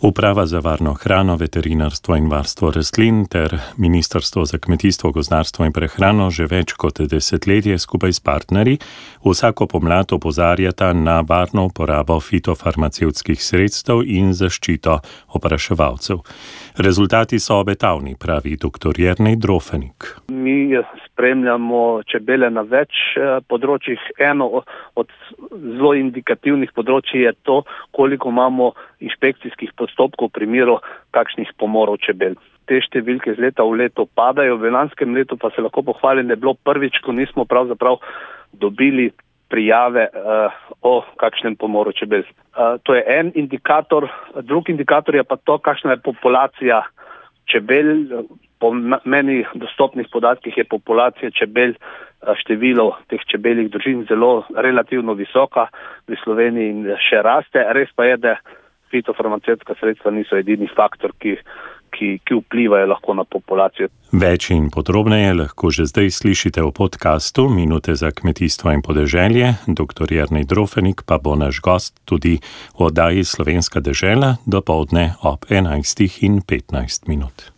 Uprava za varno hrano, veterinarstvo in varstvo rastlin ter Ministrstvo za kmetijstvo, gozdarstvo in prehrano že več kot desetletje skupaj s partnerji vsako pomlad opozarjata na varno uporabo fitofarmacevtskih sredstev in zaščito opraševalcev. Rezultati so obetavni, pravi dr. Jernej Drofenik. Mi spremljamo čebele na več področjih. Eno od zelo indikativnih področji je to, koliko imamo inšpekcijskih postopkov v primeru kakšnih pomorov čebel. Te številke z leta v leto padajo, v lanskem letu pa se lahko pohvalim, da je bilo prvič, ko nismo pravzaprav dobili prijave o kakšnem pomoru čebel. To je en indikator, drugi indikator je pa to, kakšna je populacija čebel. Po meni dostopnih podatkih je populacija čebel, število teh čebeljih družin zelo relativno visoka v Sloveniji in še raste. Res pa je, da fitofarmacevtska sredstva niso edini faktor, ki vplivajo lahko na populacijo. Več in podrobneje lahko že zdaj slišite v podcastu Minute za kmetijstvo in podeželje. Dr. Jernej Drofenik pa bo naš gost tudi v oddaji Slovenska dežela dopoldne ob 11:15.